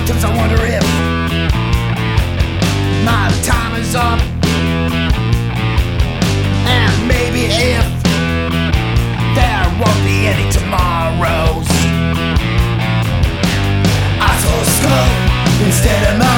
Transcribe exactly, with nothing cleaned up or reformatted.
Cause I wonder if my time is up, and maybe if there won't be any tomorrows. I saw a skull instead of my